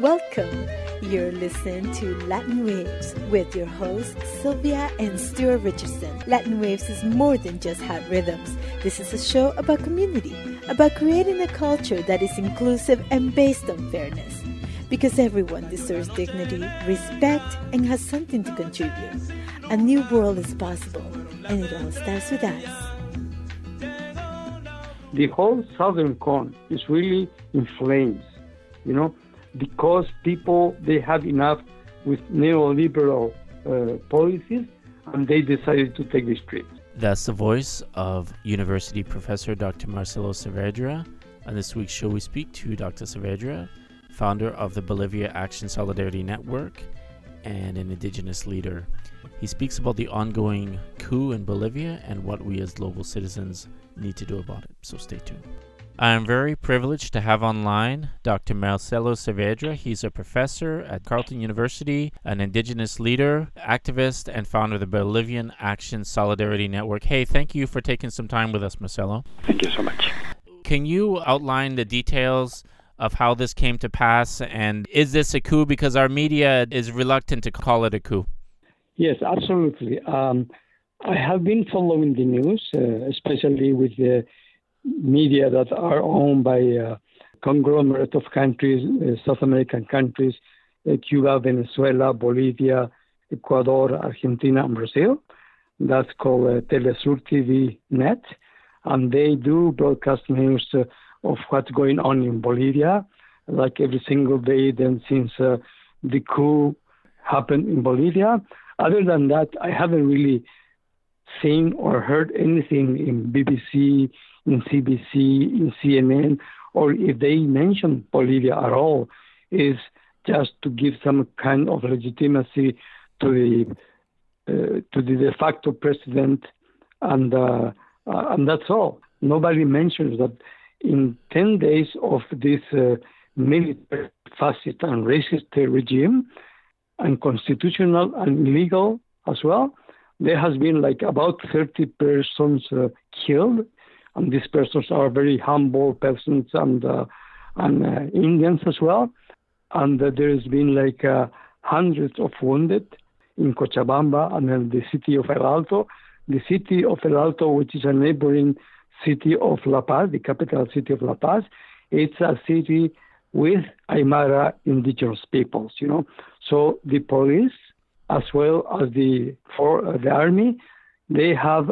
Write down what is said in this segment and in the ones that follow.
Welcome. You're listening to Latin Waves with your hosts, Sylvia and Stuart Richardson. Latin Waves is more than just hot rhythms. This is a show about community, about creating a culture that is inclusive and based on fairness. Because everyone deserves dignity, respect, and has something to contribute. A new world is possible, and it all starts with us. The whole Southern Cone is really in flames, because people, they had enough with neoliberal policies, and they decided to take the streets. That's the voice of University Professor Dr. Marcelo Saavedra. On this week's show, we speak to Dr. Saavedra, founder of the Bolivia Action Solidarity Network and an indigenous leader. He speaks about the ongoing coup in Bolivia and what we as global citizens need to do about it. So stay tuned. I am very privileged to have online Dr. Marcelo Saavedra. He's a professor at Carleton University, an indigenous leader, activist, and founder of the Bolivian Action Solidarity Network. Hey, thank you for taking some time with us, Marcelo. Thank you so much. Can you outline the details of how this came to pass, and is this a coup? Because our media is reluctant to call it a coup. Yes, absolutely. I have been following the news, especially with the media that are owned by a conglomerate of countries, South American countries, Cuba, Venezuela, Bolivia, Ecuador, Argentina, and Brazil. That's called Telesur TV Net. And they do broadcast news of what's going on in Bolivia, like every single day then since the coup happened in Bolivia. Other than that, I haven't really seen or heard anything in BBC, in CBC, in CNN, or if they mention Bolivia at all, is just to give some kind of legitimacy to the de facto president, and that's all. Nobody mentions that in 10 days of this military, fascist, and racist regime, unconstitutional and illegal as well, there has been like about 30 persons killed. And these persons are very humble persons and Indians as well. And there has been like hundreds of wounded in Cochabamba and in the city of El Alto. The city of El Alto, which is a neighboring city of La Paz, the capital city of La Paz, it's a city with Aymara indigenous peoples, So the police, as well as the army, they have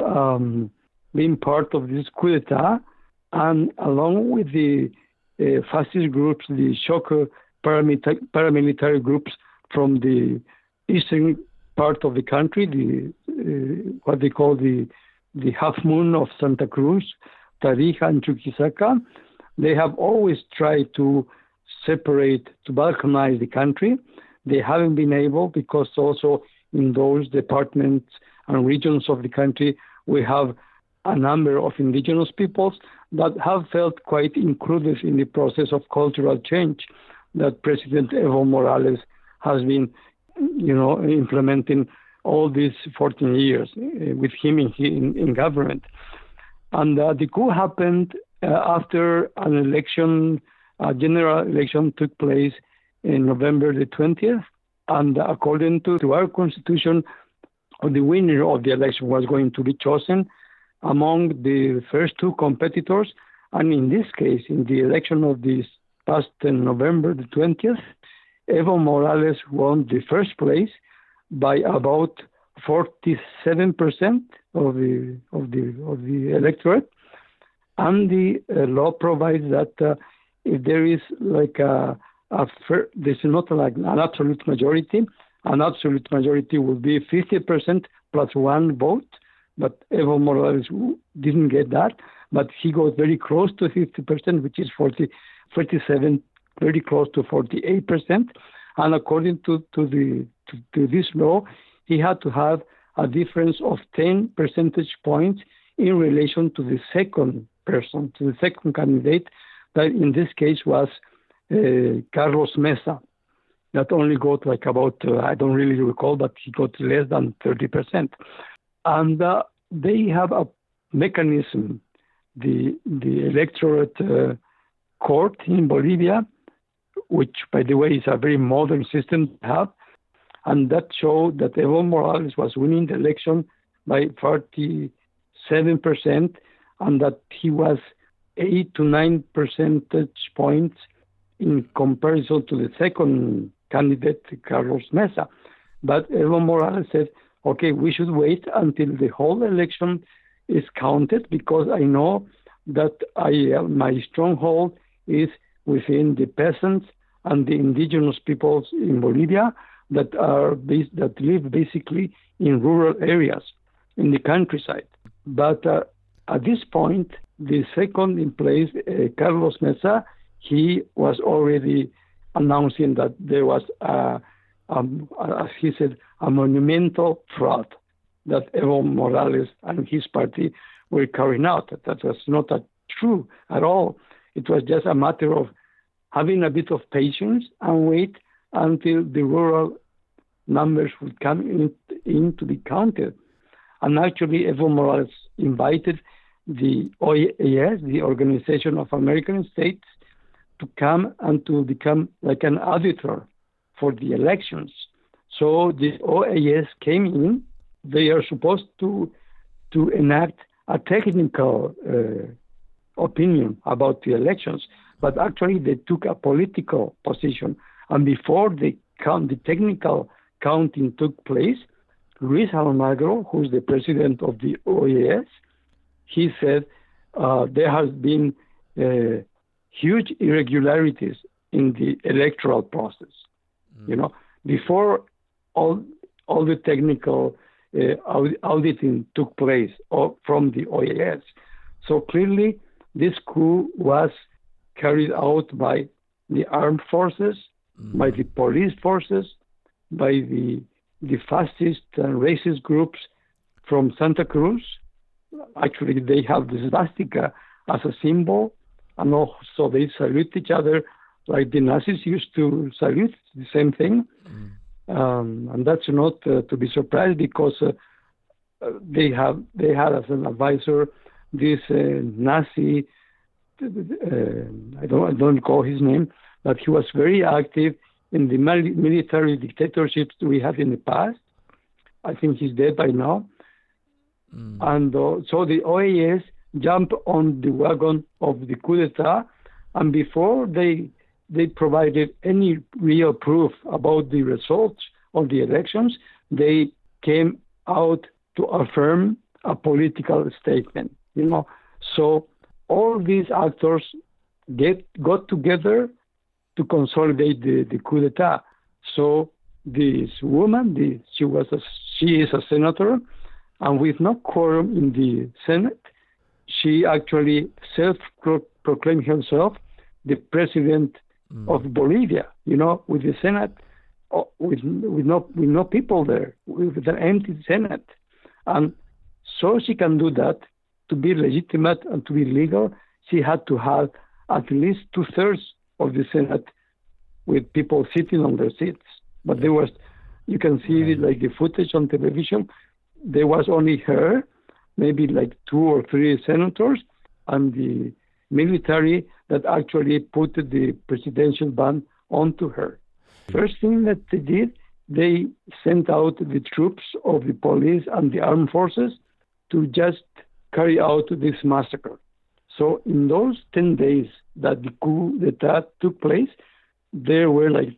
been part of this coup d'etat, and along with the fascist groups, the shock paramilitary groups from the eastern part of the country, what they call the Half Moon of Santa Cruz, Tarija, and Chuquisaca, they have always tried to separate, to balkanize the country. They haven't been able, because also in those departments and regions of the country, we have a number of indigenous peoples that have felt quite included in the process of cultural change that President Evo Morales has been, implementing all these 14 years with him in government. And the coup happened after an election, a general election took place in November the 20th. And according to our constitution, the winner of the election was going to be chosen among the first two competitors. And in this case, in the election of this past November the 20th, Evo Morales won the first place by about 47% of the electorate. And the law provides that if there is like there's not like an absolute majority. An absolute majority would be 50% plus one vote. But Evo Morales didn't get that. But he got very close to 50%, which is 47, very close to 48%. And according to this law, he had to have a difference of 10 percentage points in relation to the second person, to the second candidate, that in this case was Carlos Mesa, that only got like about, I don't really recall, but he got less than 30%. And they have a mechanism, the electorate court in Bolivia, which, by the way, is a very modern system to have. And that showed that Evo Morales was winning the election by 47%, and that he was 8 to 9 percentage points in comparison to the second candidate, Carlos Mesa. But Evo Morales said, okay, we should wait until the whole election is counted, because I know that my stronghold is within the peasants and the indigenous peoples in Bolivia that live basically in rural areas, in the countryside. But at this point, the second in place, Carlos Mesa, he was already announcing that there was, as he said, a monumental fraud that Evo Morales and his party were carrying out. That was not true at all. It was just a matter of having a bit of patience and wait until the rural numbers would come in to be counted. And actually, Evo Morales invited the OAS, the Organization of American States, to come and to become like an auditor for the elections. So the OAS came in. They are supposed to enact a technical opinion about the elections, but actually they took a political position. And before the technical counting took place, Luis Almagro, who's the president of the OAS, he said there has been huge irregularities in the electoral process. You know, before all the technical auditing took place from the OAS. So clearly, this coup was carried out by the armed forces, by the police forces, by the fascist and racist groups from Santa Cruz. Actually, they have the swastika as a symbol, and also they salute each other like the Nazis used to salute, the same thing. And that's not to be surprised, because they had as an advisor this Nazi, I don't recall his name, but he was very active in the military dictatorships we had in the past. I think he's dead by now. And so the OAS jumped on the wagon of the coup d'etat, and before they provided any real proof about the results of the elections, they came out to affirm a political statement. You know, so all these actors got together to consolidate the coup d'etat. So this woman, she is a senator, and with no quorum in the Senate, she actually self-proclaimed herself the president of Bolivia. You know, with the Senate, with no people there, with an empty Senate, and so she can do that. To be legitimate and to be legal, she had to have at least 2/3 of the Senate with people sitting on their seats. But there was, you can see like the footage on television, there was only her, maybe like 2 or 3 senators, and the military that actually put the presidential ban onto her. First thing that they did, they sent out the troops of the police and the armed forces to just carry out this massacre. So in those 10 days that the coup d'etat took place, there were like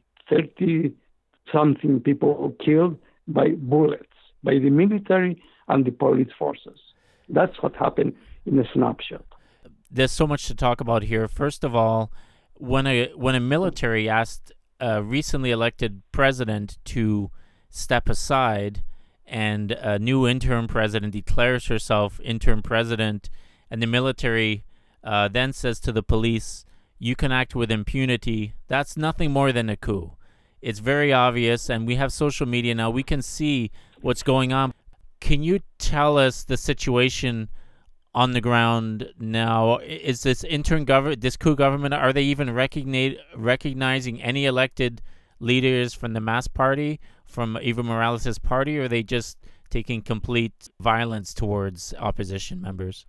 30-something people killed by bullets, by the military and the police forces. That's what happened in a snapshot. There's so much to talk about here. First of all, when a military asked a recently elected president to step aside, and a new interim president declares herself interim president, and the military then says to the police, you can act with impunity, that's nothing more than a coup. It's very obvious, and we have social media now. We can see what's going on. Can you tell us the situation on the ground now? Is this this coup government, are they even recognizing any elected leaders from the MAS party, from Evo Morales' party, or are they just taking complete violence towards opposition members?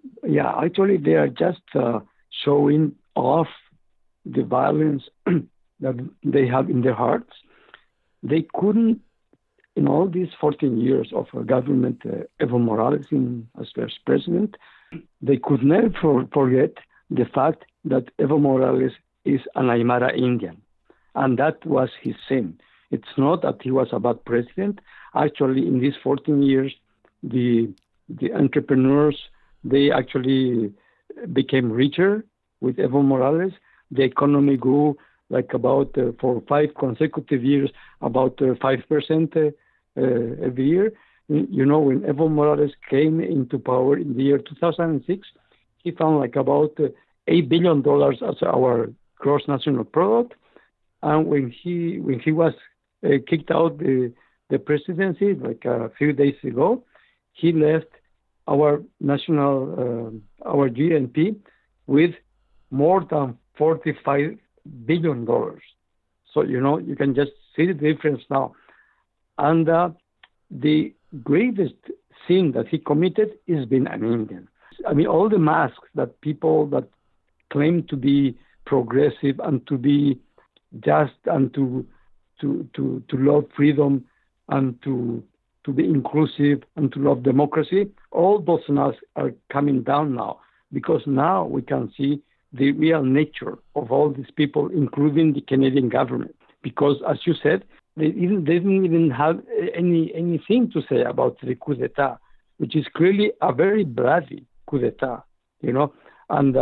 Yeah, actually, they are just showing off the violence that they have in their hearts. They couldn't, in all these 14 years of government, Evo Morales as first president, they could never forget the fact that Evo Morales is an Aymara Indian. And that was his sin. It's not that he was a bad president. Actually, in these 14 years, the entrepreneurs, they actually became richer with Evo Morales. The economy grew like about, for 5 consecutive years, about 5% every year. You know, when Evo Morales came into power in the year 2006, he found like about $8 billion as our gross national product. And when he was kicked out the presidency, like a few days ago, he left our national, our GNP with more than $45 billion. So, you know, you can just see the difference now. And the greatest sin that he committed is being an Indian. I mean, all the masks that people that claim to be progressive and to be just and to love freedom and to be inclusive and to love democracy, all those masks are coming down now, because now we can see the real nature of all these people, including the Canadian government. Because, as you said, they didn't even have anything to say about the coup d'etat, which is clearly a very bloody coup d'etat, you know. And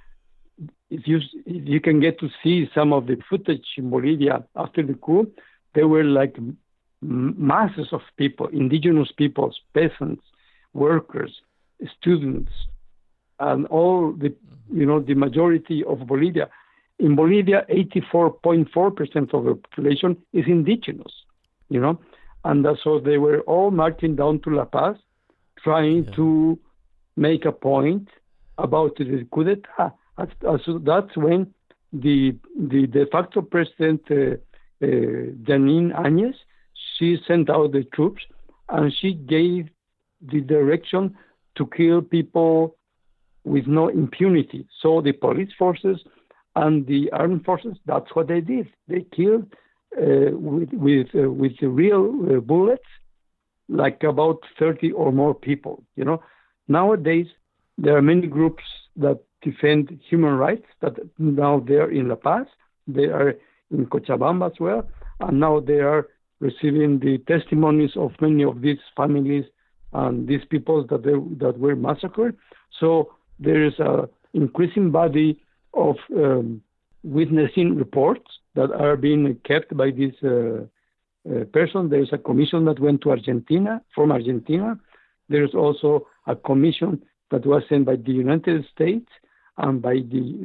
if you can get to see some of the footage in Bolivia after the coup, there were like masses of people, indigenous peoples, peasants, workers, students, and all the, you know, the majority of Bolivia. In Bolivia, 84.4% of the population is indigenous, you know, and so they were all marching down to La Paz, trying to make a point about the coup d'etat. So that's when the de facto president, Janine Áñez, she sent out the troops and she gave the direction to kill people with no impunity. So the police forces and the armed forces, that's what they did. They killed with real bullets, like about 30 or more people. You know, nowadays there are many groups that defend human rights that now they're in La Paz, they are in Cochabamba as well, and now they are receiving the testimonies of many of these families and these people that were massacred. So there is a increasing body of witnessing reports that are being kept by this person. There is a commission that went to Argentina, from Argentina. There is also a commission that was sent by the United States and by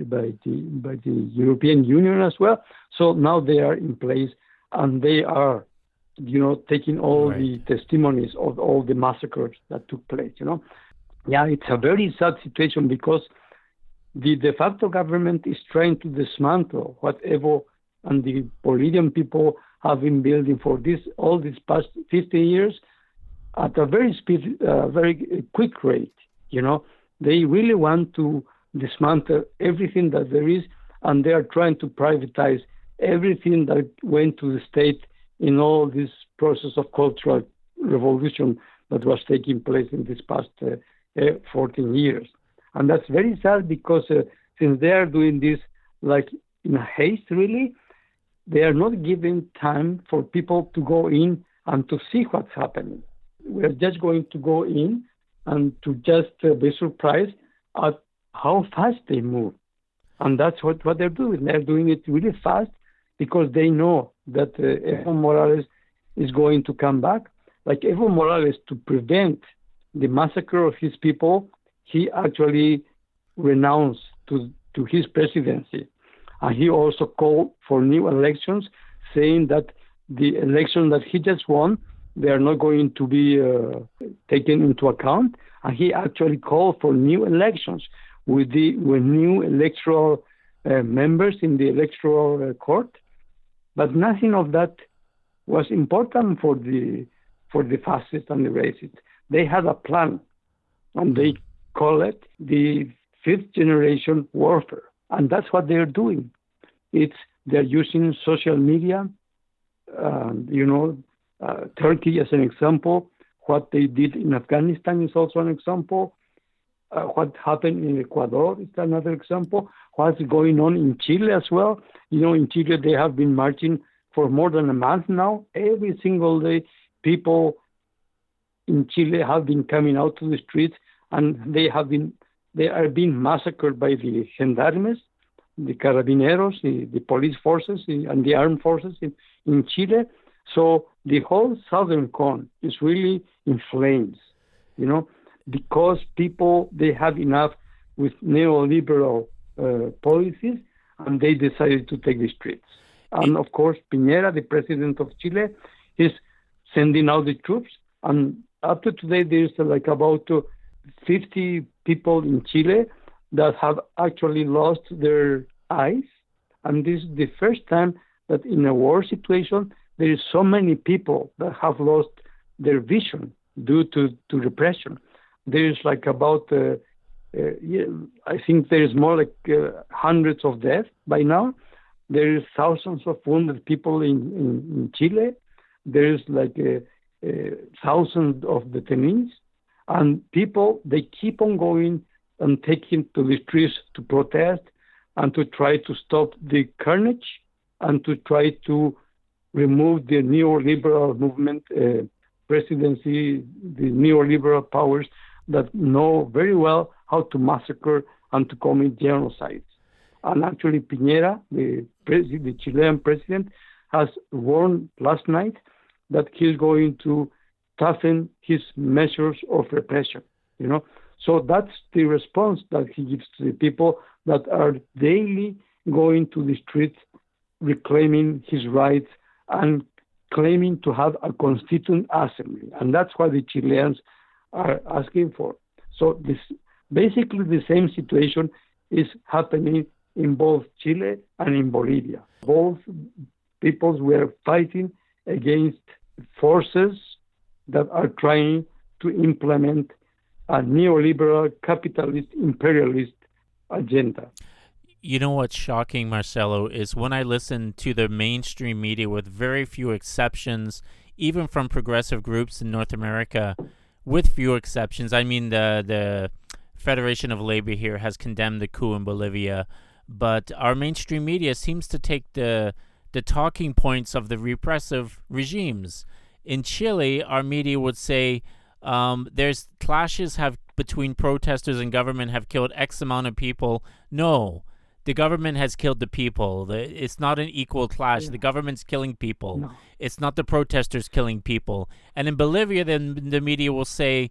the European Union as well. So now they are in place and they are, you know, taking all the testimonies of all the massacres that took place, you know. Yeah, it's a very sad situation because the de facto government is trying to dismantle what Evo and the Bolivian people have been building for all these past 50 years at a very quick rate, you know. They really want to dismantle everything that there is, and they are trying to privatize everything that went to the state in all this process of cultural revolution that was taking place in this past 14 years. And that's very sad because since they are doing this like in haste, really, they are not giving time for people to go in and to see what's happening. We're just going to go in and to just be surprised at how fast they move. And that's what they're doing. They're doing it really fast because they know that Evo Morales is going to come back. Like Evo Morales, to prevent the massacre of his people, he actually renounced to his presidency. And he also called for new elections, saying that the election that he just won, they are not going to be taken into account. And he actually called for new elections with new electoral members in the electoral court. But nothing of that was important for the fascists and the racists. They had a plan, and they call it the fifth generation warfare. And that's what they're doing. It's they're using social media. Turkey as an example. What they did in Afghanistan is also an example. What happened in Ecuador is another example. What's going on in Chile as well. In Chile, they have been marching for more than a month now. Every single day, people in Chile have been coming out to the streets, and they are being massacred by the gendarmes, the carabineros, the police forces, and the armed forces in Chile. So the whole southern cone is really in flames, because people, they have enough with neoliberal policies, and they decided to take the streets. And of course, Piñera, the president of Chile, is sending out the troops. And up to today, there's about 50 people in Chile that have actually lost their eyes. And this is the first time that in a war situation, there is so many people that have lost their vision due to repression. There is I think there is more hundreds of deaths by now. There is thousands of wounded people in Chile. There is thousands of detainees. And people, they keep on going and taking to the streets to protest and to try to stop the carnage and to try to remove the neoliberal movement, presidency, the neoliberal powers that know very well how to massacre and to commit genocides. And actually, Piñera, the Chilean president, has warned last night that he's going to toughen his measures of repression. So that's the response that he gives to the people that are daily going to the streets, reclaiming his rights and claiming to have a constituent assembly. And that's what the Chileans are asking for. So this basically the same situation is happening in both Chile and in Bolivia. Both peoples were fighting against forces that are trying to implement a neoliberal, capitalist, imperialist agenda. You know what's shocking, Marcelo, is when I listen to the mainstream media, with very few exceptions, even from progressive groups in North America, with few exceptions. I mean, the Federation of Labor here has condemned the coup in Bolivia, but our mainstream media seems to take the talking points of the repressive regimes. In Chile, our media would say there's clashes between protesters and government have killed X amount of people. No, the government has killed the people. It's not an equal clash. Yeah. The government's killing people. No. It's not the protesters killing people. And in Bolivia, then the media will say,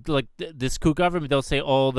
this coup government, they'll say,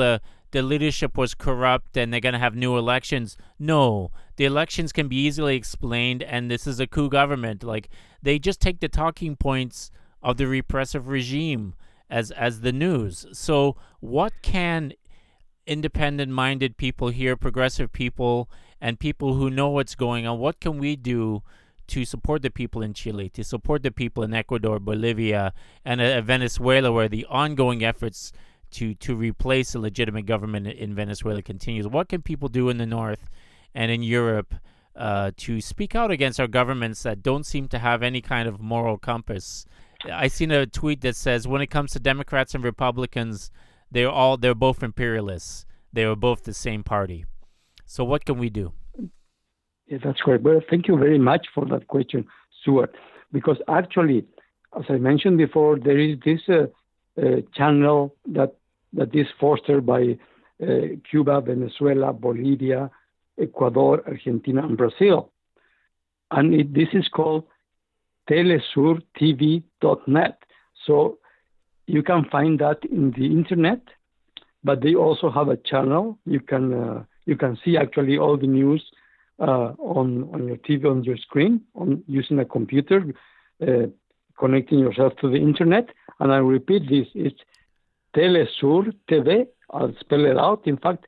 the leadership was corrupt and they're going to have new elections. No, the elections can be easily explained, and this is a coup government. They just take the talking points of the repressive regime as the news. So what can independent-minded people here, progressive people, and people who know what's going on, what can we do to support the people in Chile, to support the people in Ecuador, Bolivia, and Venezuela, where the ongoing efforts to replace a legitimate government in Venezuela continues? What can people do in the North and in Europe to speak out against our governments that don't seem to have any kind of moral compass? I seen a tweet that says, when it comes to Democrats and Republicans, they're both imperialists. They are both the same party. So what can we do? Yeah, that's correct. Well, thank you very much for that question, Stuart. Because actually, as I mentioned before, there is this channel that is fostered by Cuba, Venezuela, Bolivia, Ecuador, Argentina, and Brazil. And this is called telesurtv.net. So you can find that in the internet, but they also have a channel. You can see actually all the news on your TV, on your screen, using a computer, connecting yourself to the internet. And I repeat this, it's Telesur TV. I'll spell it out. In fact,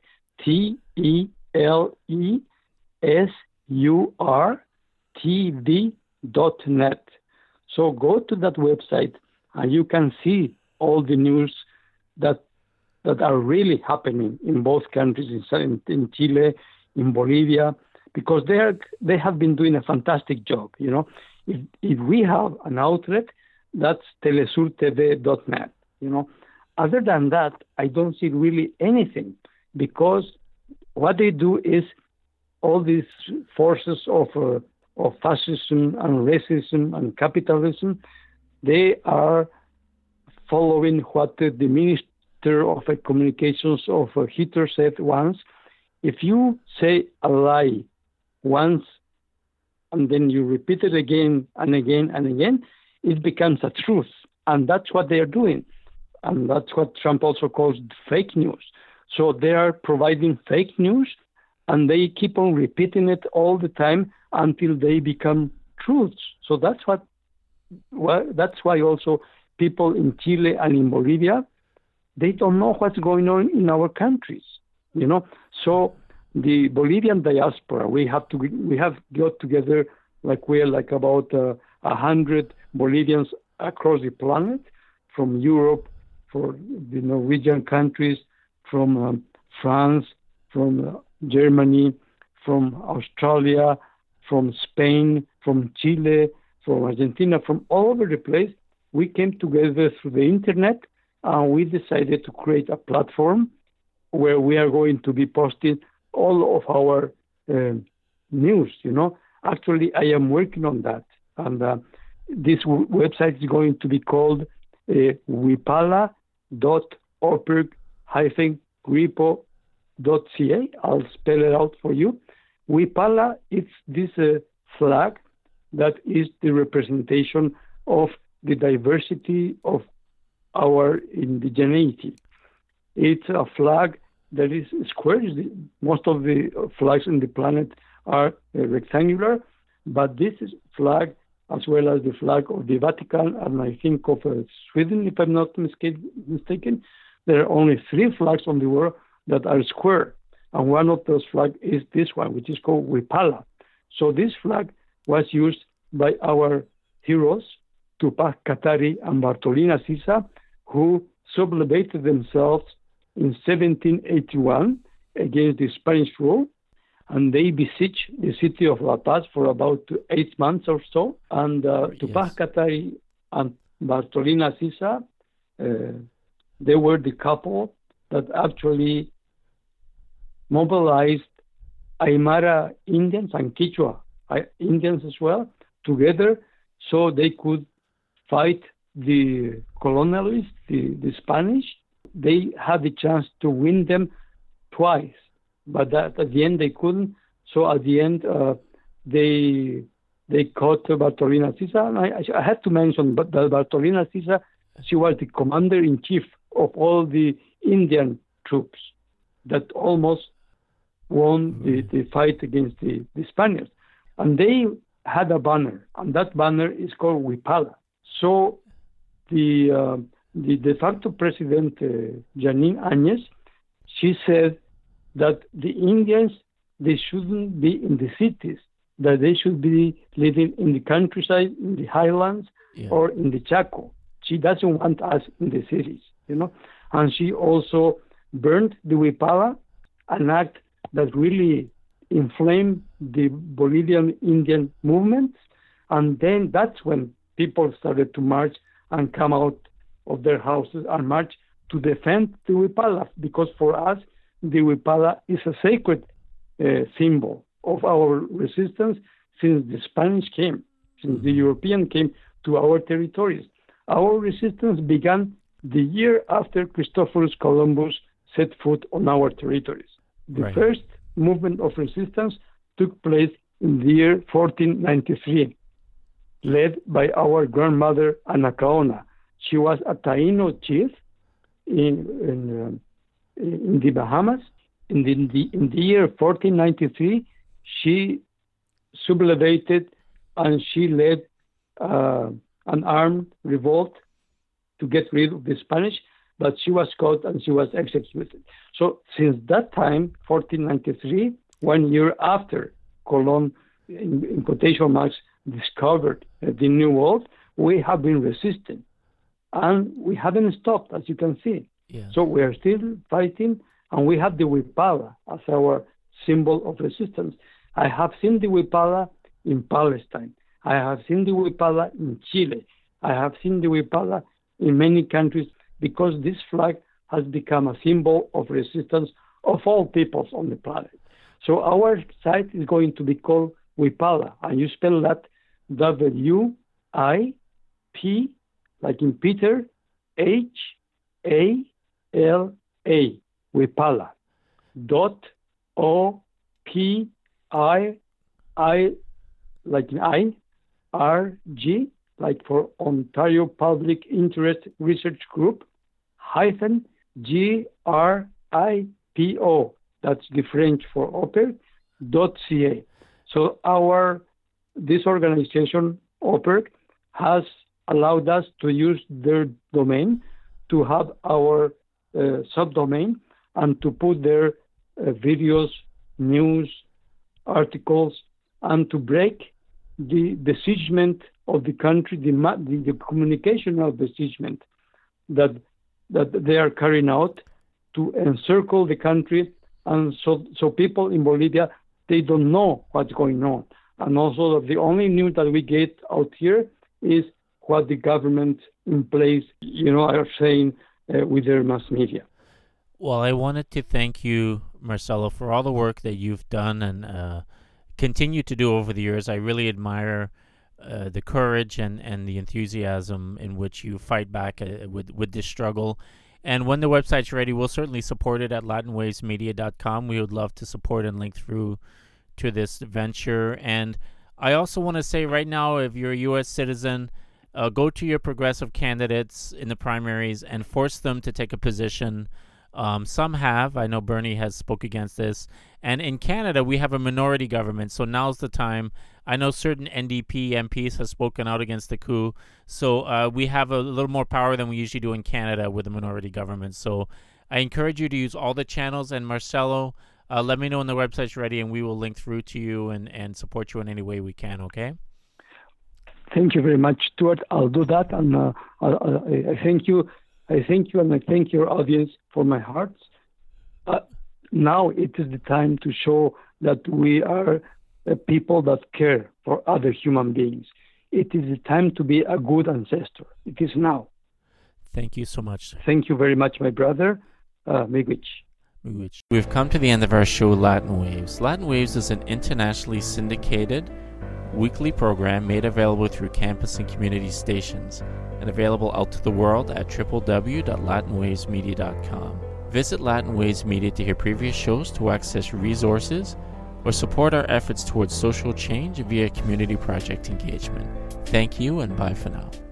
TELESURTV.net. So go to that website and you can see all the news that are really happening in both countries, in Chile, in Bolivia, because they have been doing a fantastic job. If we have an outlet, that's telesurtv.net. Other than that, I don't see really anything, because what they do is all these forces of fascism and racism and capitalism, they are following what the Minister of Communications of Hitler said once. If you say a lie once and then you repeat it again and again and again, it becomes a truth. And that's what they are doing. And that's what Trump also calls fake news. So they are providing fake news, and they keep on repeating it all the time until they become truths. So that's why also people in Chile and in Bolivia, they don't know what's going on in our countries. So the Bolivian diaspora, we have got together we're about 100 Bolivians across the planet, from Europe, for the Norwegian countries, from France, from Germany, from Australia, from Spain, from Chile, from Argentina, from all over the place. We came together through the internet, and we decided to create a platform where we are going to be posting all of our news. Actually, I am working on that, and this website is going to be called wipala.org-gripo.ca. I'll spell it out for you. Wipala, it's this flag that is the representation of the diversity of our indigeneity. It's a flag that is square. Most of the flags on the planet are rectangular, but this flag, as well as the flag of the Vatican and I think of Sweden, if I'm not mistaken, there are only 3 flags on the world that are square. And one of those flags is this one, which is called Wipala. So this flag was used by our heroes, Tupac Katari and Bartolina Sisa, who sublevated themselves in 1781 against the Spanish rule, and they besieged the city of La Paz for about 8 months or so. And Tupac Katari and Bartolina Sisa, they were the couple that actually mobilized Aymara Indians and Quechua Indians as well together, so they could fight the colonialists, the Spanish. They had the chance to win them twice, but at the end they couldn't. So at the end, they caught Bartolina Sisa. And I had to mention that Bartolina Sisa, she was the commander-in-chief of all the Indian troops that almost won the fight against the Spaniards. And they had a banner, and that banner is called Wipala. So the de facto president, Janine Áñez, she said that the Indians, they shouldn't be in the cities, that they should be living in the countryside, in the highlands, or in the Chaco. She doesn't want us in the cities, And she also burned the Wipala, an act that really inflamed the Bolivian Indian movements. And then that's when people started to march and come out of their houses and march to defend the Wipala, because for us, the Wipala is a sacred symbol of our resistance since the Spanish came, since the European came to our territories. Our resistance began the year after Christophorus Columbus set foot on our territories. The first movement of resistance took place in the year 1493, led by our grandmother Anacaona. She was a Taino chief in the Bahamas. In the year 1493, she sublevated and she led an armed revolt to get rid of the Spanish, but she was caught and she was executed. So since that time, 1493, 1 year after Colón, in quotation marks, discovered the New World, we have been resisting. And we haven't stopped, as you can see. Yeah. So we are still fighting, and we have the Wipala as our symbol of resistance. I have seen the Huipala in Palestine. I have seen the Huipala in Chile. I have seen the Huipala in many countries because this flag has become a symbol of resistance of all peoples on the planet. So our site is going to be called Huipala, and you spell that W-I-P, like in Peter, H-A-L-A, Huipala, .O-P-I-I, like in I-R-G, like for Ontario Public Interest Research Group, hyphen G-R-I-P-O, that's the French for oper, .ca. So this organization, OPERC, has allowed us to use their domain to have our subdomain and to put their videos, news, articles, and to break the besiegement of the country, the communication of besiegement that they are carrying out to encircle the country, and so people in Bolivia, they don't know what's going on. And also the only news that we get out here is what the government in place, are saying with their mass media. Well, I wanted to thank you, Marcelo, for all the work that you've done and continue to do over the years. I really admire the courage and the enthusiasm in which you fight back with this struggle. And when the website's ready, we'll certainly support it at LatinWavesMedia.com. We would love to support and link through to this venture. And I also want to say right now, if you're a U.S. citizen, go to your progressive candidates in the primaries and force them to take a position. Some have. I know Bernie has spoke against this. And in Canada, we have a minority government, so now's the time. I know certain NDP MPs have spoken out against the coup, so we have a little more power than we usually do in Canada with a minority government. So I encourage you to use all the channels. And Marcelo, let me know when the website's ready, and we will link through to you and support you in any way we can, okay? Thank you very much, Stuart. I'll do that, and I thank you. I thank you, and I thank your audience for my heart. Now it is the time to show that we are people that care for other human beings. It is the time to be a good ancestor. It is now. Thank you so much, sir. Thank you very much, my brother. Miigwech. We've come to the end of our show, Latin Waves. Latin Waves is an internationally syndicated weekly program made available through campus and community stations and available out to the world at www.latinwavesmedia.com. Visit Latin Waves Media to hear previous shows, to access resources, or support our efforts towards social change via community project engagement. Thank you, and bye for now.